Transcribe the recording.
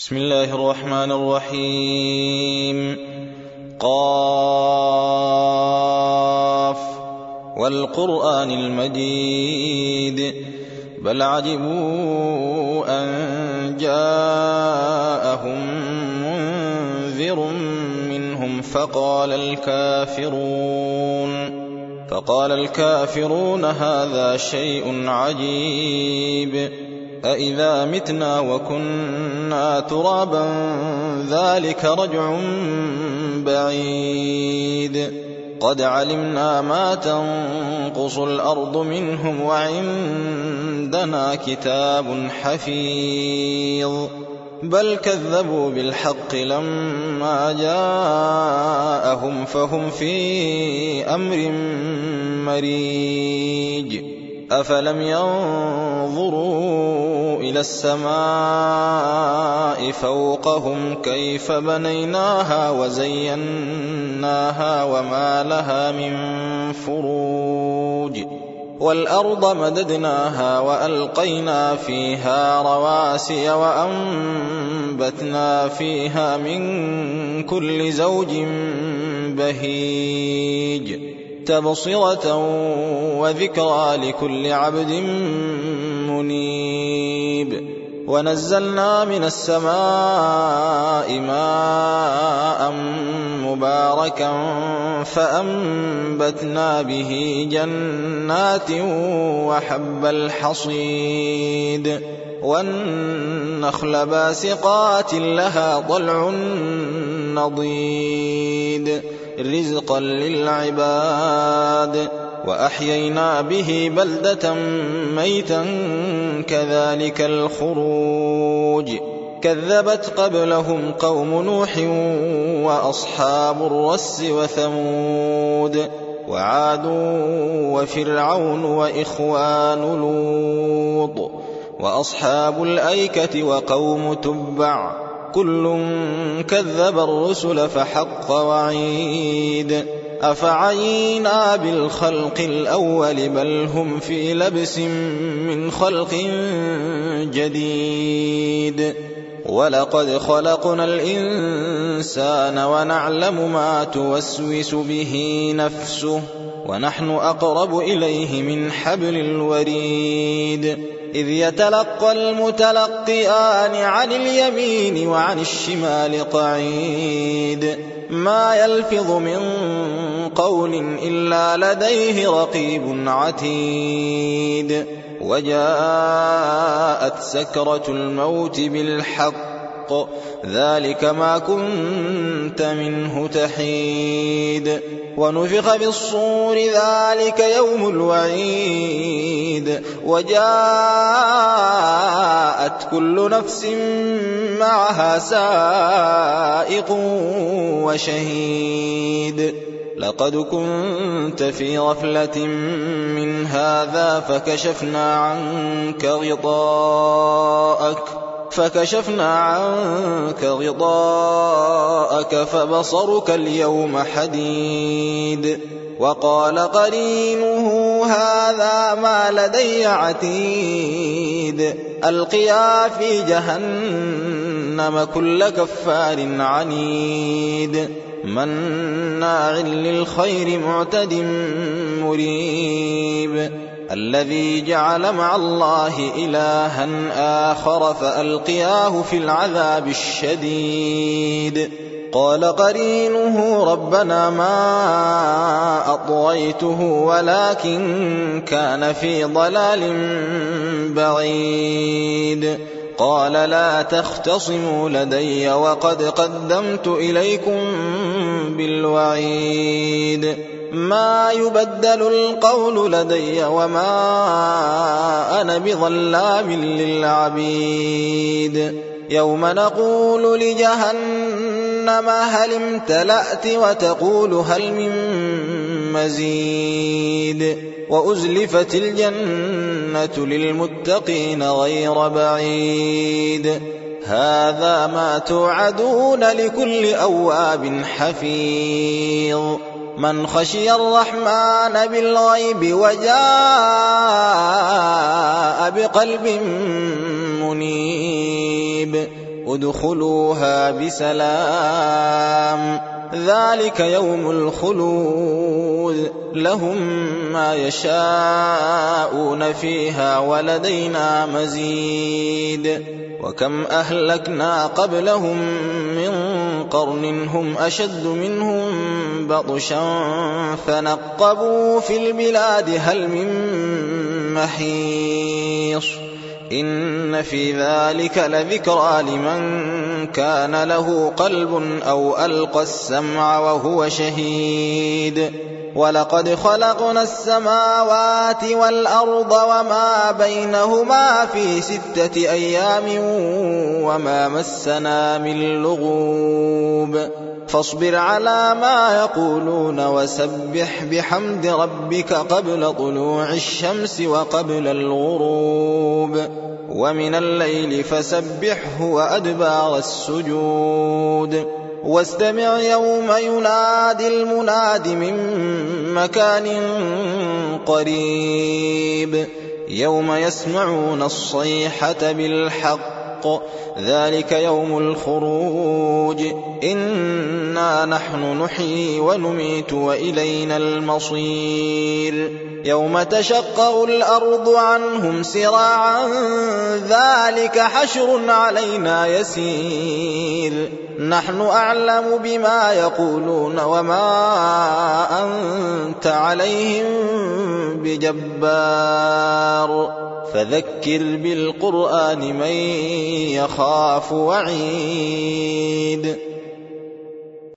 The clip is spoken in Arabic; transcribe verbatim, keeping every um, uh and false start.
بسم الله الرحمن الرحيم. قاف والقرآن المجيد بل عجبوا أن جاءهم منذر منهم فقال الكافرون فقال الكافرون هذا شيء عجيب أإذا متنا وكنا ترابا ذلك رجع بعيد قد علمنا ما تنقص الأرض منهم وعندنا كتاب حفيظ بل كذبوا بالحق لما جاءهم فهم في أمر مريج أفلم ينظروا إلى السماء فوقهم كيف بنيناها وزيناها وما لها من فروج والأرض مددناها وألقينا فيها رواسي وأنبتنا فيها من كل زوج بهيج تبصرة وذكرى لكل عبد منيب ونزلنا من السماء ماء مباركا فأنبتنا به جنات وحب الحصيد والنخل باسقات لها طلع نضيد رزقا للعباد وأحيينا به بلدة ميتا كذلك الخروج كذبت قبلهم قوم نوح وأصحاب الرس وثمود وعاد وفرعون وإخوان لوط وأصحاب الأيكة وقوم تبع كل كذب الرسل فحق وعيد أفعينا بالخلق الأول بل هم في لبس من خلق جديد ولقد خلقنا الإنسان ونعلم ما توسوس به نفسه ونحن أقرب إليه من حبل الوريد إذ يتلقى المتلقيان عن اليمين وعن الشمال قعيد ما يلفظ من قول إلا لديه رقيب عتيد وجاءت سكرة الموت بالحق ذلك ما كنت منه تحيد ونفخ بالصور ذلك يوم الوعيد وجاءت كل نفس معها سائق وشهيد لقد كنت في غفلة من هذا فكشفنا عنك غطاءك فكشفنا عنك غطاءك فبصرك اليوم حديد وقال قرينه هذا ما لدي عتيد ألقيا في جهنم كل كفار عنيد مناع للخير معتد مريب الذي جعل مع الله إلها آخر فألقياه في العذاب الشديد قال قرينه ربنا ما أطغيته ولكن كان في ضلال بعيد قال لا تختصموا لدي وقد قدمت إليكم بالوعيد ما يبدل القول لدي وما أنا بظلام للعبيد يوم نقول لجهنم هل امتلأت وتقول هل من مزيد وأزلفت الجنة للمتقين غير بعيد هذا ما توعدون لكل أواب حفيظ من خشي الرحمن بالغيب وجاء بقلب منيب ادخلوها بسلام ذلك يوم الخلود لهم ما يشاءون فيها ولدينا مزيد وكم أهلكنا قبلهم من قرن هم أشد منهم بطشا فنقبوا في البلاد هل من محيص إن في ذلك لذكرى لمن كان له قلب أو ألقى السمع وهو شهيد ولقد خلقنا السماوات والأرض وما بينهما في ستة أيام وما مسنا من لغوب فاصبر على ما يقولون وسبح بحمد ربك قبل طلوع الشمس وقبل الغروب ومن الليل فسبحه وأدبار السجود واستمع يوم ينادي المناد من مكان قريب يوم يسمعون الصيحة بالحق ذلك يوم الخروج إنا نحن نحيي ونميت وإلينا المصير يوم تشقق الأرض عنهم سراعا ذلك حشر علينا يسير نحن أعلم بما يقولون وما أنت عليهم بجبار فذكر بالقرآن من يخاف وعيد